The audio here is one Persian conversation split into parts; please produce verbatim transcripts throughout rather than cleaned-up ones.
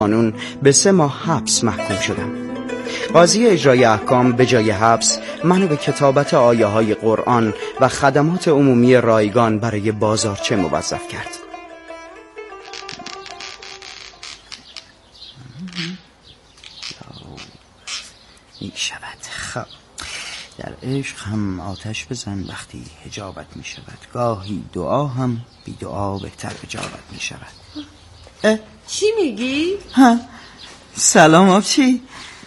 قانون به سه ماه حبس محکوم شدم. قاضی اجرای احکام به جای حبس منو به کتابت آیه های قرآن و خدمات عمومی رایگان برای بازارچه موظف کرد. می شود. خب در عشق هم آتش بزن وقتی حجابت می شود، گاهی دعا هم بی دعا بهتر اجابت می شود. اه؟ چی میگی؟ ها سلام آبچی.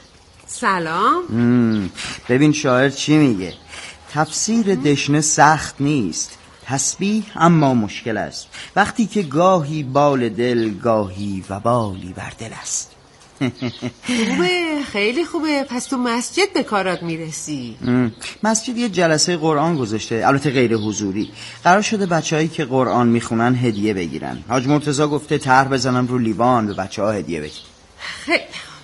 سلام. ببین شاعر چی میگه. تفسیر دشنه سخت نیست، تسبیح اما مشکل است، وقتی که گاهی بال دل گاهی وبالی بر دل است. خوبه، خیلی خوبه. پس تو مسجد به کارات میرسی؟ مسجد یه جلسه قرآن گذاشته، البته غیر حضوری. قرار شده بچه‌هایی که قرآن میخونن هدیه بگیرن. حاج مرتضی گفته طرح بزنم رو لیوان به بچه‌ها هدیه بدیم. خیلی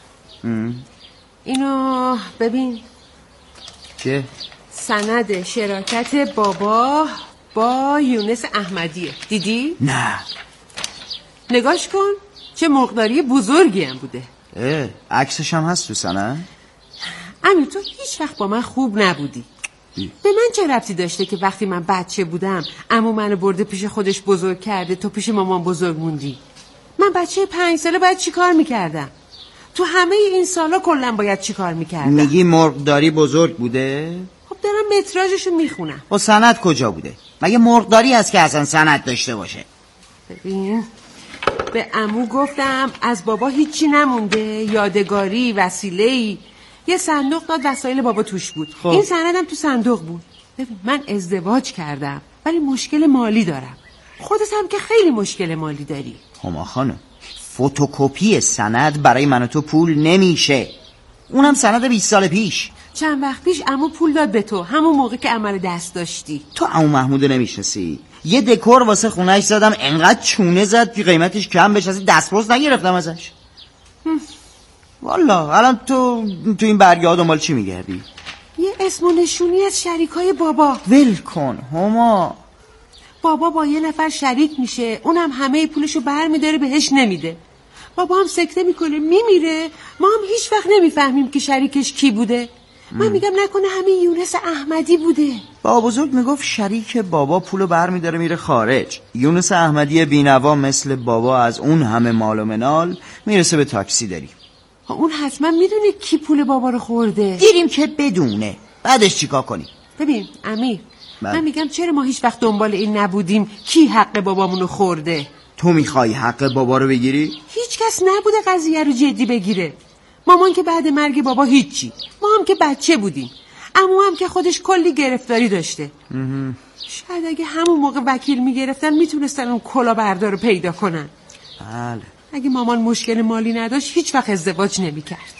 اینو ببین. چه؟ سند شراکت بابا با یونس احمدیه. دیدی؟ نه. نگاش کن، چه مقداری بزرگی هم بوده. اه، عکسش هم هست تو سند؟ امیر تو هیچ وقت با من خوب نبودی. ای؟ به من چه ربطی داشته که وقتی من بچه بودم عمو منو برده پیش خودش بزرگ کرده، تو پیش مامان بزرگ موندی؟ من بچه پنج ساله باید چی کار میکردم؟ تو همه این سالا کلا باید چی کار میکردم؟ میگی مرغداری بزرگ بوده؟ خب دارم متراژشو میخونم. و سند کجا بوده؟ مگه مرغداری هست که اصلا سند داشته باشه؟ ببین به عمو گفتم از بابا هیچی نمونده، یادگاری، وسیله‌ای. یه صندوق داد، وسایل بابا توش بود. خب. این سندم تو صندوق بود. ببین من ازدواج کردم ولی مشکل مالی دارم. خودت هم که خیلی مشکل مالی داری. هما خانم فتوکپی سند برای من و تو پول نمیشه، اونم سند بیست سال پیش. چند وقت پیش عمو پول داد به تو، همون موقع که عمل دست داشتی. تو عمو محمودو نمیشناسی؟ یه دکور واسه خونه‌اش زدم، انقدر چونه زد که قیمتش کم بشه، اصلا دستمزد نگرفتم ازش. والا الان تو تو این برگه‌ها دنبال چی میگردی؟ یه اسم و نشونی از شریکای بابا. ول کن هما. بابا با یه نفر شریک میشه، اونم همه پولشو برمیداره بهش نمیده. بابا هم سکته میکنه میمیره، ما هم هیچ وقت نمیفهمیم که شریکش کی بوده. من ام. میگم نکنه همین یونس احمدی بوده. بابا بزرگ میگفت شریک بابا پولو برمیداره میره خارج. یونس احمدی بینوا مثل بابا از اون همه مال و منال میرسه به تاکسی داری. اون حتما میدونه کی پول بابا رو خورده. دیریم که بدونه، بعدش چیکار کنیم؟ ببین امیر بله. من میگم چرا ما هیچ وقت دنبال این نبودیم کی حق بابامونو خورده؟ تو میخوای حق بابا رو بگیری؟ هیچ کس نبوده قضیه رو جدی بگیره. مامان که بعد مرگ بابا هیچی، ما هم که بچه بودیم، عمو هم که خودش کلی گرفتاری داشته. امه. شاید اگه همون موقع وکیل میگرفتن میتونستن اون کلاهبردار رو پیدا کنن. بله. اگه مامان مشکل مالی نداشت هیچ وقت ازدواج نمیکرد.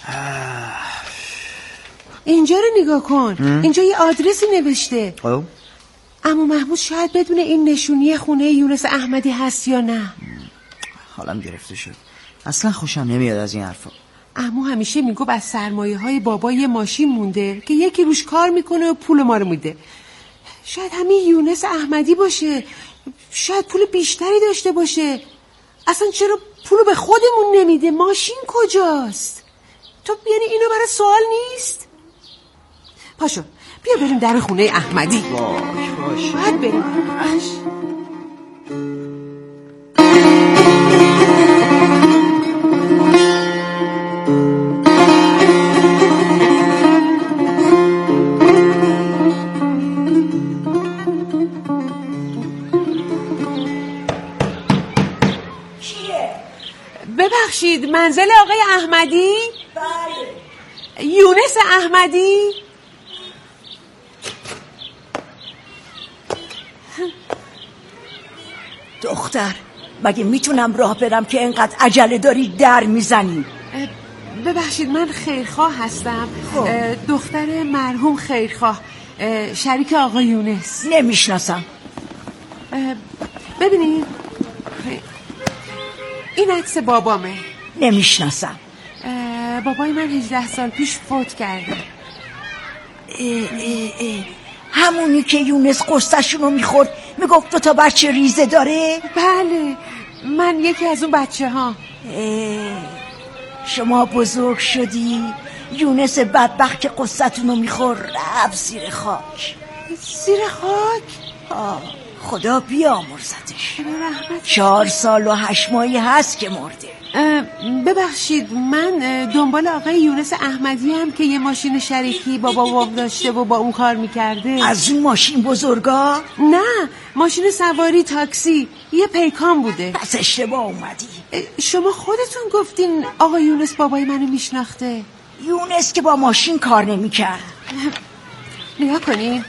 اینجا رو نگاه کن. ام. اینجا یه آدرسی نوشته. او؟ عمو محمود شاید بدونه این نشونی خونه یونس احمدی هست یا نه. حالم گرفته شد، اصلا خوشم نمیاد از این حرفا. عمو همیشه میگه از سرمایه های بابا یه ماشین مونده که یکی روش کار میکنه و پول ما رو میده. شاید همین یونس احمدی باشه، شاید پول بیشتری داشته باشه. اصلا چرا پولو به خودمون نمیده؟ ماشین کجاست؟ تو یعنی اینو برای سوال نیست؟ پاشو بیا بریم در خونه احمدی. باش باش باید بریم. باش. ببخشید منزل آقای احمدی؟ بله. یونس احمدی؟ دختر مگه میتونم راه برم که اینقدر عجله داری در میزنی؟ ببخشید من خیرخواه هستم. خب. دختر مرحوم خیرخواه، شریک آقا یونس. نمیشناسم. ببینید این عکس بابامه. نمیشناسم. بابای من هجده سال پیش فوت کرده. اه اه اه. همونی که یونس قصه‌شونو میخورد میگفت دو تا بچه ریزه داره؟ بله من یکی از اون بچه ها. شما بزرگ شدی، یونس بدبخت که قصتونو میخور رفت زیر خاک. زیر خاک؟ آه خدا بیامرزتش. چهار سال و هشت ماهی هست که مرده. ببخشید من دنبال آقای یونس احمدی هم که یه ماشین شریکی با بابام داشته و با اون کار میکرده. از اون ماشین بزرگا؟ نه، ماشین سواری تاکسی، یه پیکان بوده. پس اشتباه اومدی. شما خودتون گفتین آقای یونس بابای منو میشناخته. یونس که با ماشین کار نمیکرد. نگاه کنین،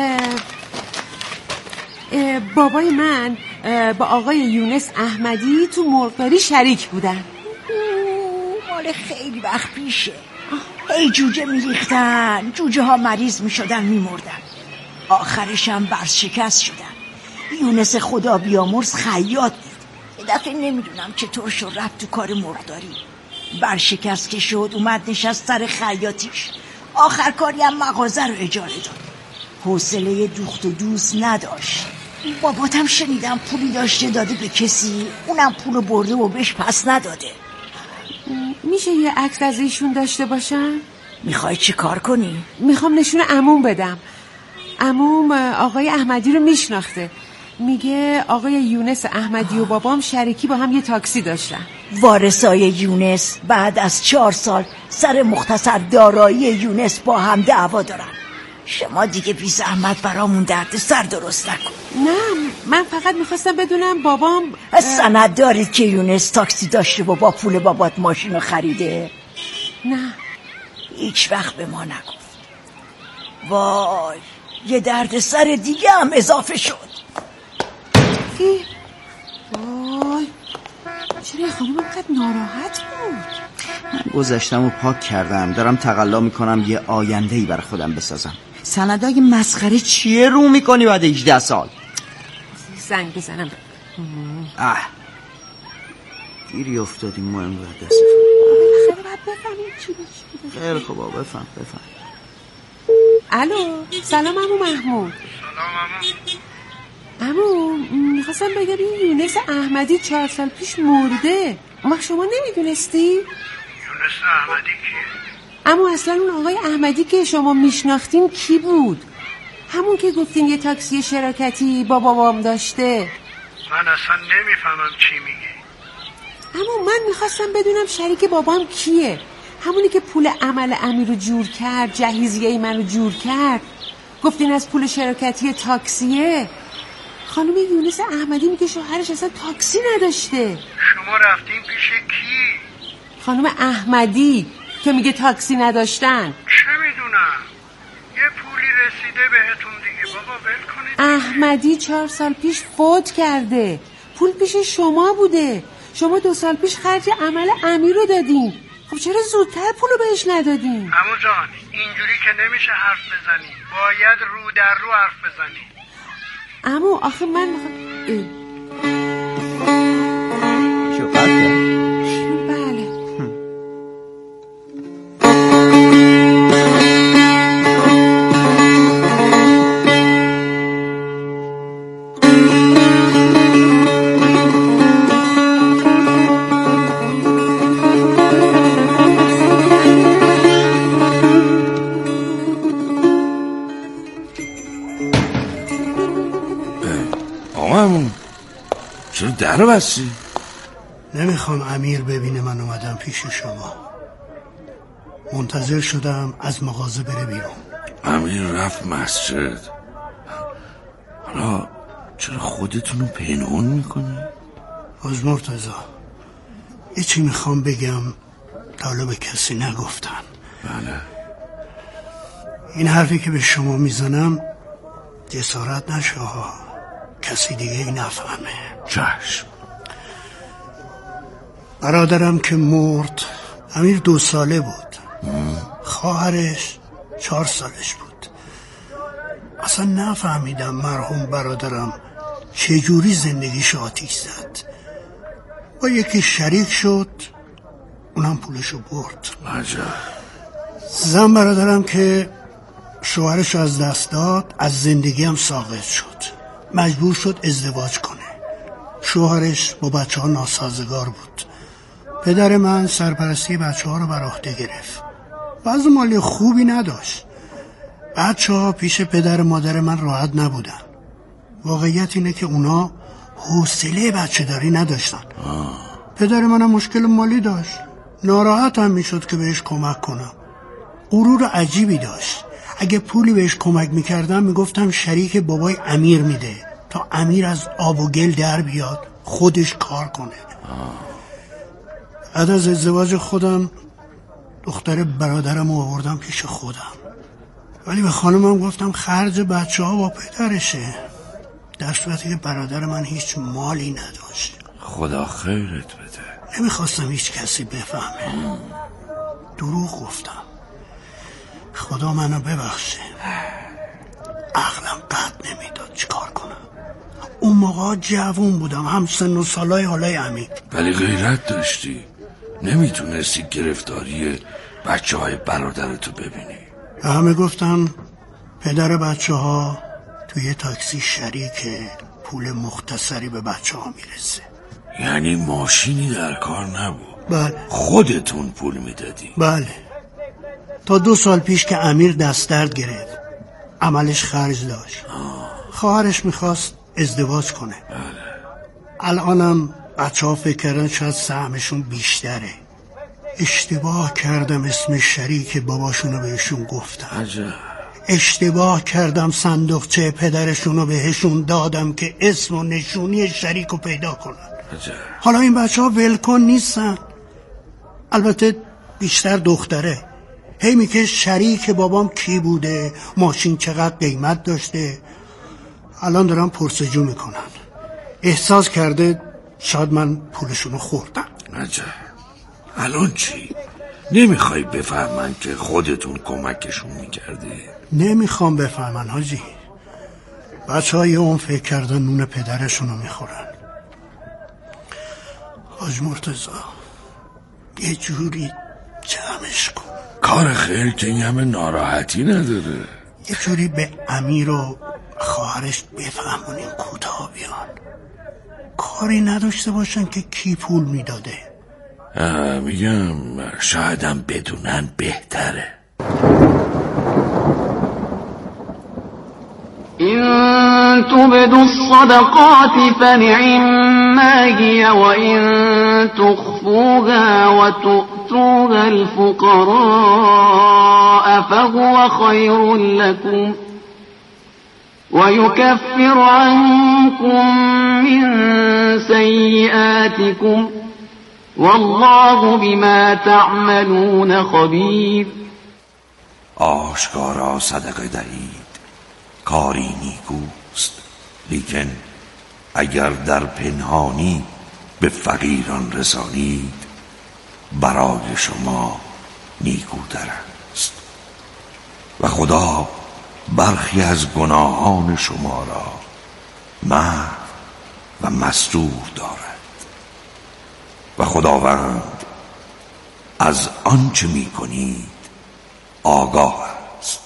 بابای من با آقای یونس احمدی تو مرغداری شریک بودن. مال خیلی وقت پیشه. ای جوجه میریختن، جوجه ها مریض میشدن میمردن، آخرش هم برشکست شدن. یونس خدا بیامرز خیاط بود. یه دفعه نمیدونم چطور شد رفت تو کار مرغداری، برشکست که شد اومد نشست سر خیاطیش. آخر کاری هم مغازه رو اجاره داد. حوصله دوخت و دوست نداشت. باباتم شنیدم پولی داشته داده به کسی، اونم پولو برده و بهش پس نداده. میشه یه عکس از ایشون داشته باشم؟ میخوای چی کار کنی؟ میخوام نشون عموم بدم. عموم آقای احمدی رو میشناخته، میگه آقای یونس احمدی و بابام شریکی با هم یه تاکسی داشتن. وارثای یونس بعد از چهار سال سر مختصر دارایی یونس با هم دعوا دارن. شما دیگه بی زحمت برامون درد سر درست نکن. نه، من فقط میخواستم بدونم بابام سند دارید که یونس تاکسی داشته و با پول بابات ماشینو خریده؟ نه، هیچ وقت به ما نگفت. وای، یه درد سر دیگه هم اضافه شد. ای وای، چرا خانم اینقدر ناراحت بود؟ من گذشتم و پاک کردم، دارم تقلا میکنم یه آینده‌ای برای خودم بسازم. سندای مسخره چیه رو میکنی بعد هجده سال؟ زنگ بزنم. اه گیری افتادیم ما اینقدر دست خیلی باید بفهمیم چی بشه. خیلی خوب بابا، بفهم بفهم. الو، سلام عمو محمود. سلام عمو. عمو میخواستم بگم این یونس احمدی چهار سال پیش مرده. ما شما نمیدونستی؟ یونس احمدی کیه؟ عمو اصلا اون آقای احمدی که شما میشناختین کی بود؟ همون که گفتین یه تاکسی شراکتی با بابام داشته. من اصلا نمیفهمم چی میگی. عمو من میخواستم بدونم شریک بابام کیه؟ همونی که پول عمل امیر رو جور کرد، جهیزیه منو جور کرد. گفتین از پول شراکتی تاکسیه. خانم یونس احمدی میگه شوهرش اصلا تاکسی نداشته. شما رفتین پیش کی؟ خانم احمدی که میگه تاکسی نداشتن. چه میدونم، یه پولی رسیده بهتون دیگه. بابا ول کنید. احمدی چهار سال پیش فوت کرده، پول پیش شما بوده. شما دو سال پیش خرج عمل امیر رو دادین. خب چرا زودتر پولو بهش ندادین؟ عمو جان اینجوری که نمیشه حرف بزنی، باید رو در رو حرف بزنی. عمو آخه من مخ... شو قطعه؟ بله. چرا در رو بستی؟ نمیخوام امیر ببینه من اومدم پیش شما. منتظر شدم از مغازه بره بیرون. امیر رفت مسجد. حالا چرا خودتونو پنهون میکنی؟ حاج مرتضی یه چی میخوام بگم تا حالا به کسی نگفتم. بله. این حرفی که به شما میزنم جسارت نشه ها، کسی دیگه ای نفهمه. چشم. برادرم که مرد امیر دو ساله بود، خواهرش چهار سالش بود. اصلا نفهمیدم مرحوم برادرم چجوری زندگیش آتیش زد. با یکی شریک شد، اونم پولشو برد. عجب. زن برادرم که شوهرش از دست داد، از زندگی هم ساقط شد، مجبور شد ازدواج کنه. شوهرش با بچه ها ناسازگار بود، پدر من سرپرستی بچه ها رو بر عهده گرفت. وضع مالی خوبی نداشت. بچه ها پیش پدر مادر من راحت نبودن. واقعیت اینه که اونا حوصله بچه داری نداشتن. آه. پدر منم مشکل مالی داشت. ناراحت هم میشد که بهش کمک کنم. غرور عجیبی داشت. اگه پولی بهش کمک میکردم میگفتم شریک بابای امیر میده تا امیر از آب و گل در بیاد خودش کار کنه. بعد از ازدواج خودم دختر برادرم رو آوردم پیش خودم، ولی به خانمم گفتم خرج بچه ها با پدرشه، در صورتی که برادر من هیچ مالی نداشت. خدا خیرت بده. نمیخواستم هیچ کسی بفهمه. دروغ گفتم. خدا منو ببخشه. عقلم قد نمیداد چیکار کنم. اون موقع جوون بودم، هم سن و سالای حالای امیر. ولی غیرت داشتی. نمیتونستی گرفتاری بچه های برادرتو ببینی. همه گفتم پدر بچه ها توی تاکسی شریکه، پول مختصری به بچه ها میرسه. یعنی ماشینی در کار نبود؟ بله. خودتون پول میدادی؟ بله. تا دو سال پیش که امیر دست درد گرفت، عملش خرج داشت. خواهرش میخواست ازدواج کنه. بله. الانم بچه ها فکر کردن شاید سهمشون بیشتره. اشتباه کردم اسم شریک باباشونو بهشون گفتم. عجب. اشتباه کردم صندوقچه پدرشونو بهشون دادم که اسم و نشونی شریکو پیدا کنن. عجب. حالا این بچه ها ولکن نیستن. البته بیشتر دختره هی میگه شریک بابام کی بوده، ماشین چقدر قیمت داشته. الان دارم پرسجو میکنن. احساس کرده شاید من پولشونو خوردم. عجب. الان چی؟ نمیخوای بفهمن که خودتون کمکشون میکردی؟ نمیخوام بفهمن حاجی. بچه های اون فکر کردن نون پدرشونو میخورن. حاج مرتضی یه جوری جمعش کن. کار خیر که این همه ناراحتی نداره. یه جوری به امیر و خواهرش بفهمونیم کوتاه بیان، کاری نداشته باشن که کی پول میداده. میگم شایدم بدونن بهتره. إن تبدوا الصدقات فنعما هي وإن تخفوها وتؤتوها الفقراء فهو خير لكم ويكفر عنكم من سيئاتكم والله بما تعملون خبير. آشکارا صدقه دهید، کاری نیکوست، لیکن اگر در پنهانی به فقیران رسانید برای شما نیکوتر است و خدا برخی از گناهان شما را محو و مستور دارد و خداوند از آنچه می کنید آگاه است.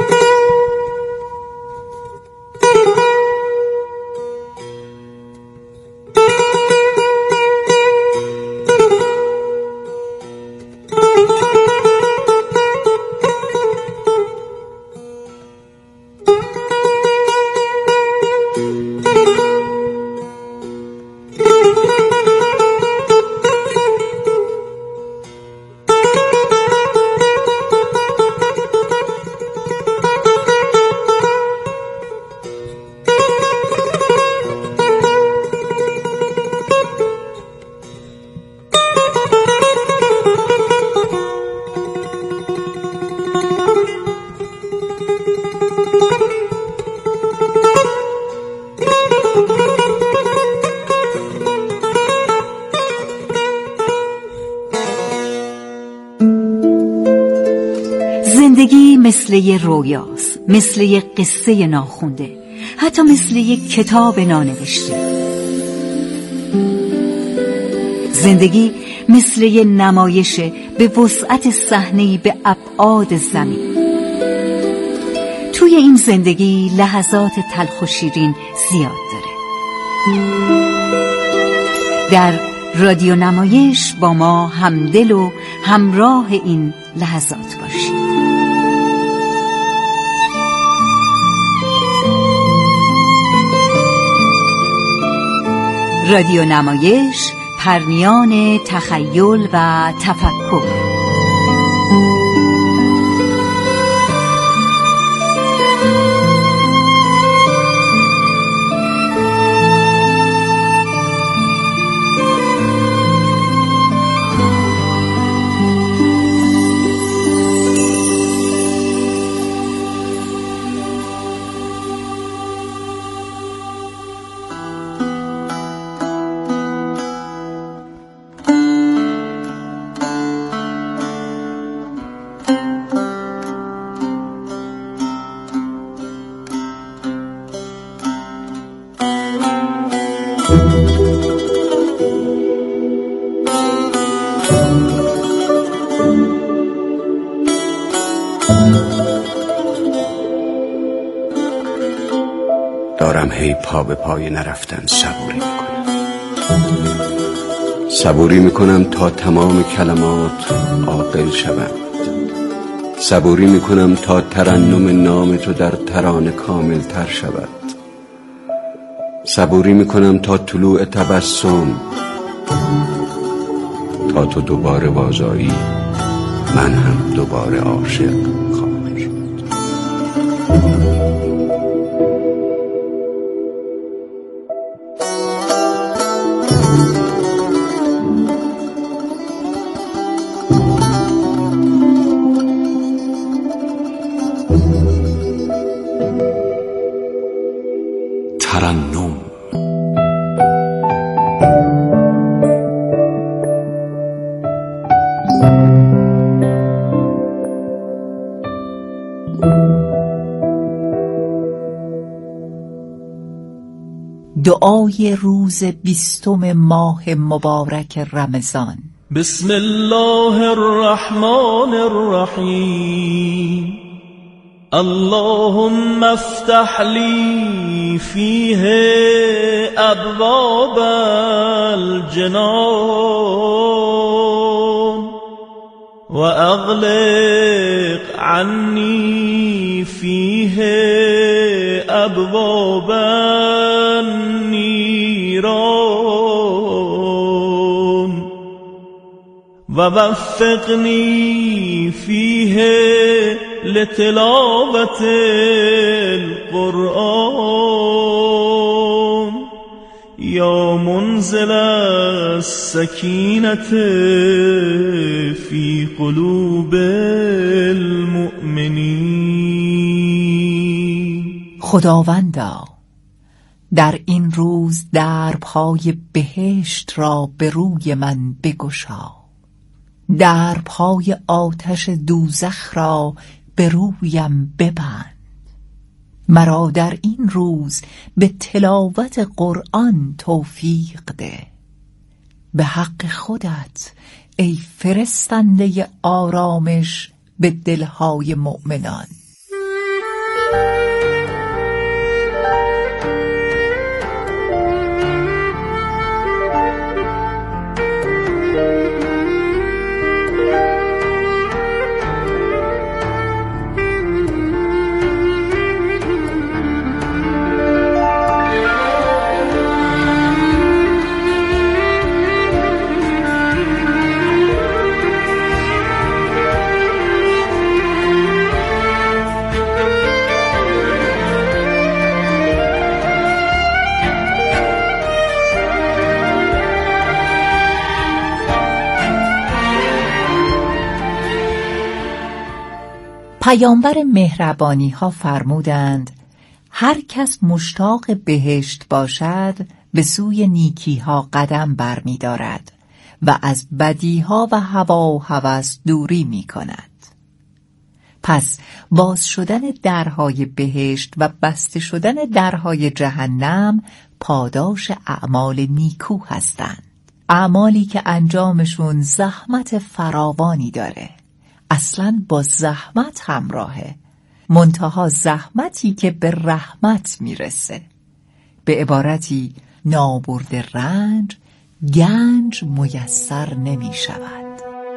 زندگی مثل یه رویاست، مثل یه قصه ناخونده، حتی مثل یه کتاب نانوشته. زندگی مثل یه نمایش به وسعت صحنه‌ای به ابعاد زمین. توی این زندگی لحظات تلخ و شیرین زیاد داره. در رادیو نمایش با ما همدل و همراه این لحظات باشید. رادیو نمایش، پرنیان تخیل و تفکر. دارم هی پا به پای نرفتن صبوری میکنم صبوری میکنم تا تمام کلمات عاقل شوند. صبوری میکنم تا ترنم نام تو در ترانه کامل تر شود. صبوری میکنم تا طلوع تبسم، تا تو دوباره بازایی من هم دوباره عاشق خواهم شد. ترنم دعای روز بیستم ماه مبارک رمضان. بسم الله الرحمن الرحیم. اللهم افتح لی فیه ابواب الجنان و اغلق عنی فیه ابواب النیران و وفقنی فیه لتلاوة القرآن یا منزل السکینة فی قلوب المؤمنین. خداوندا، در این روز درپای بهشت را به روی من بگشا، درپای آتش دوزخ را به رویم ببند. مرا در این روز به تلاوت قرآن توفیق ده. به حق خودت ای فرستنده آرامش به دلهای مؤمنان. پیامبر مهربانی ها فرمودند هر کس مشتاق بهشت باشد به سوی نیکی ها قدم بر می دارد و از بدی ها و هوا و هوس دوری می کند. پس باز شدن درهای بهشت و بسته شدن درهای جهنم پاداش اعمال نیکو هستند. اعمالی که انجامشون زحمت فراوانی داره، اصلاً با زحمت همراهه، منتها زحمتی که به رحمت میرسه. به عبارتی نابرد رنج گنج میسر نمی شود.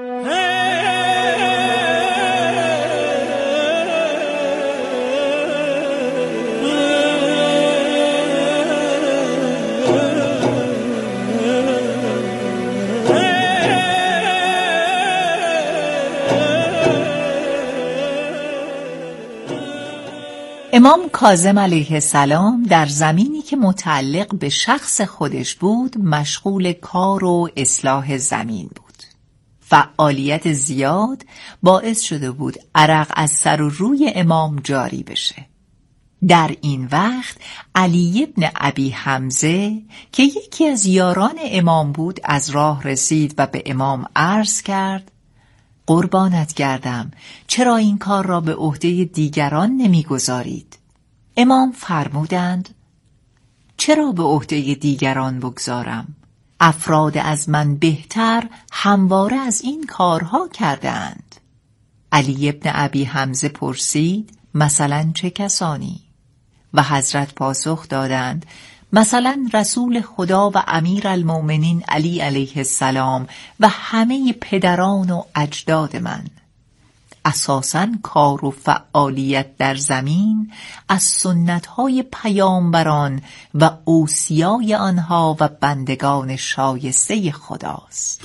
امام کاظم علیه السلام در زمینی که متعلق به شخص خودش بود مشغول کار و اصلاح زمین بود. فعالیت زیاد باعث شده بود عرق از سر و روی امام جاری بشه. در این وقت علی ابن ابی حمزه که یکی از یاران امام بود از راه رسید و به امام عرض کرد: قربانت گردم، چرا این کار را به عهده دیگران نمیگذارید؟ امام فرمودند: چرا به عهده دیگران بگذارم؟ افراد از من بهتر همواره از این کارها کردند. علی ابن ابی حمزه پرسید: مثلا چه کسانی؟ و حضرت پاسخ دادند: مثلا رسول خدا و امیر المؤمنین علی علیه السلام و همه پدران و اجداد من. اساساً کار و فعالیت در زمین از سنت‌های پیامبران و اوصیای آنها و بندگان شایسته خداست.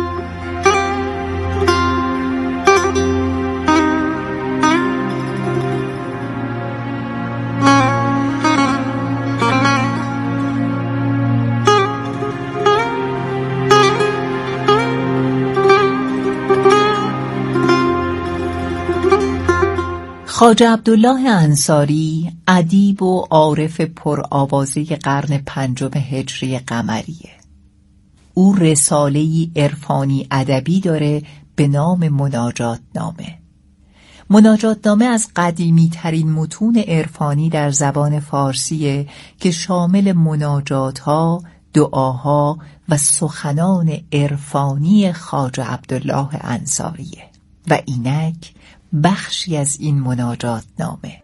خواجه عبدالله انصاری ادیب و عارف پرآوازه قرن پنجم هجری قمریه. او رساله‌ای عرفانی ادبی داره به نام مناجات نامه. مناجات نامه از قدیمی ترین متون عرفانی در زبان فارسیه که شامل مناجات ها، دعاها و سخنان عرفانی خواجه عبدالله انصاریه و اینک بخشی از این مناجات نامه.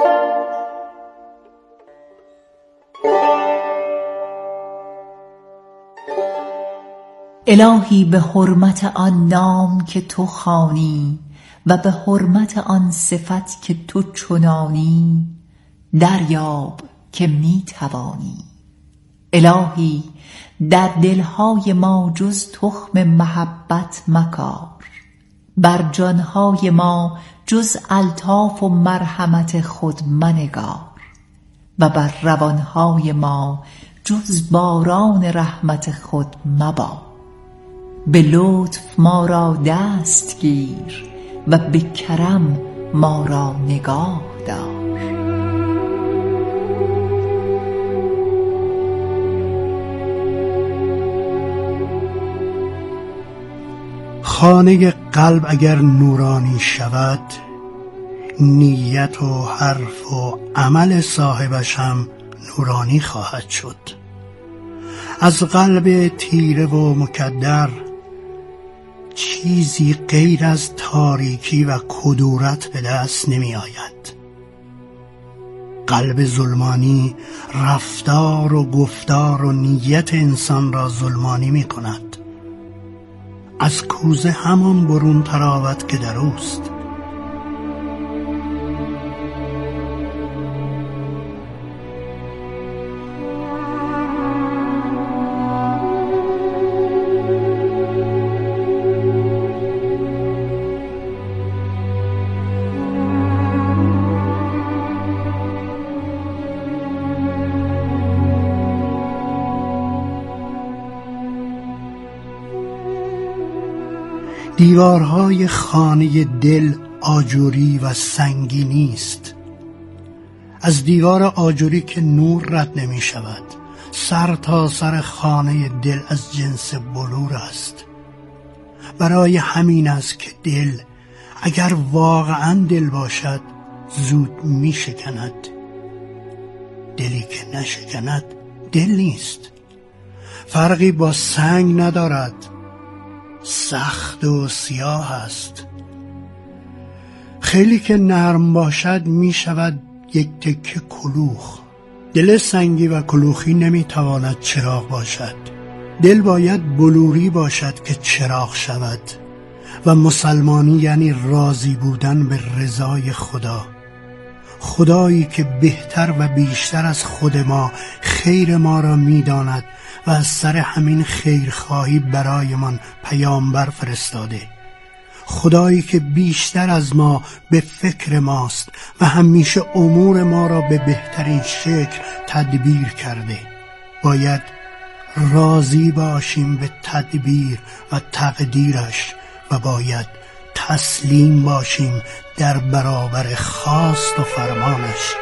الهی به حرمت آن نام که تو خوانی و به حرمت آن صفت که تو چنانی، دریاب که می توانی. الهی در دلهای ما جز تخم محبت مکار، بر جانهای ما جز الطاف و مرحمت خود منگار، و بر روانهای ما جز باران رحمت خود مبار. به لطف ما را دست گیر و به کرم ما را نگاه دار. خانه قلب اگر نورانی شود، نیت و حرف و عمل صاحبش هم نورانی خواهد شد. از قلب تیره و مکدر چیزی غیر از تاریکی و کدورت به دست نمی آید. قلب ظلمانی رفتار و گفتار و نیت انسان را ظلمانی می کند. از کوزه همان برون تراود که در اوست. دیوارهای خانه دل آجوری و سنگینی است. از دیوار آجوری که نور رد نمی شود، سر تا سر خانه دل از جنس بلور است. برای همین است که دل اگر واقعا دل باشد زود می شکند. دلی که نشکند دل نیست. فرقی با سنگ ندارد، سخت و سیاه است. خیلی که نرم باشد می شود یک تکه کلوخ. دل سنگی و کلوخی نمی تواند چراغ باشد. دل باید بلوری باشد که چراغ شود و مسلمانی یعنی راضی بودن به رضای خدا، خدایی که بهتر و بیشتر از خود ما خیر ما را می‌داند و از سر همین خیرخواهی برایمان پیامبر فرستاده، خدایی که بیشتر از ما به فکر ماست و همیشه امور ما را به بهترین شکل تدبیر کرده. باید راضی باشیم به تدبیر و تقدیرش و باید تسلیم باشیم در برابر خواست و فرمانش.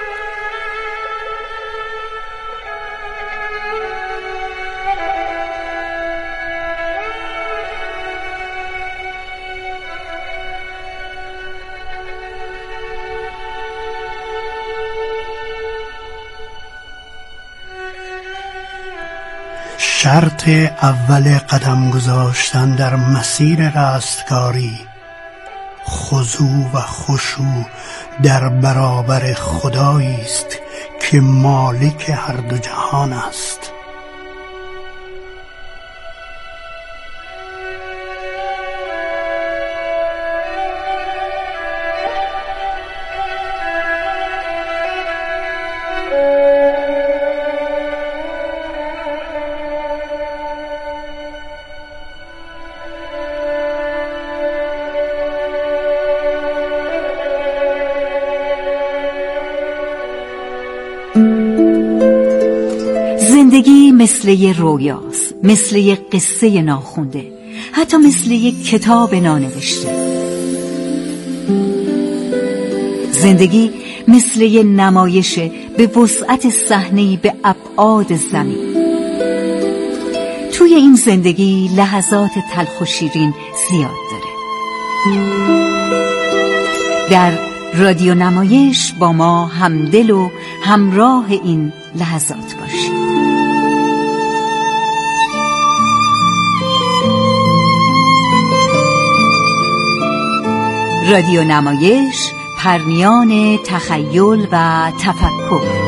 شرط اول قدم گذاشتن در مسیر رستگاری خضوع و خشوع در برابر خدایی است که مالک هر دو جهان است. زندگی مثل یه رویاست، مثل یه قصه ناخونده، حتی مثل یه کتاب نانوشته. زندگی مثل یه نمایش به وسعت صحنه‌ای به ابعاد زمین. توی این زندگی لحظات تلخ و شیرین زیاد داره. در رادیو نمایش با ما همدل و همراه این لحظات باشید. رادیو نمایش، پرنیان تخیل و تفکر.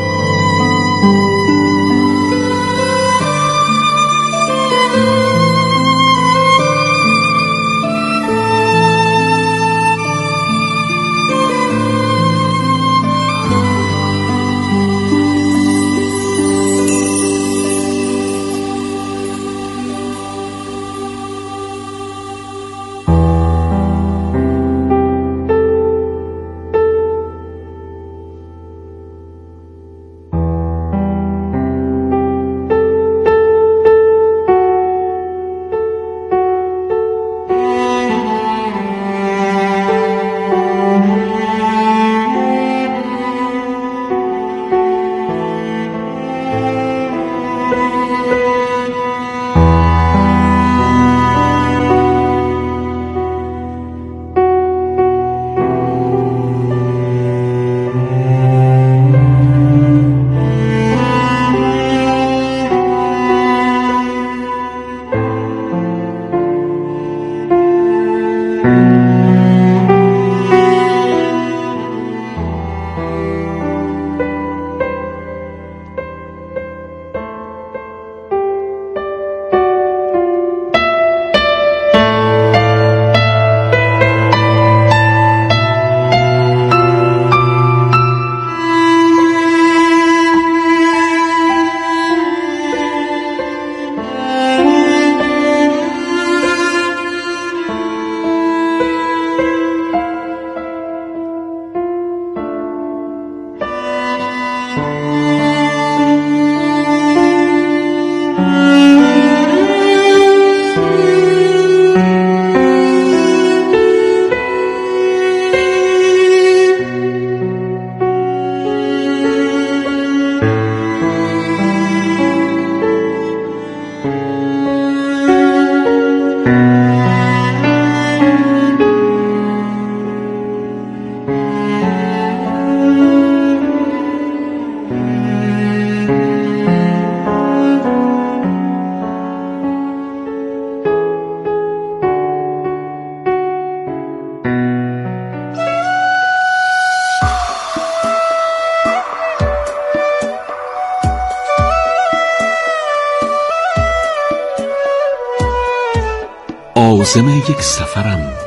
عازم یک سفرم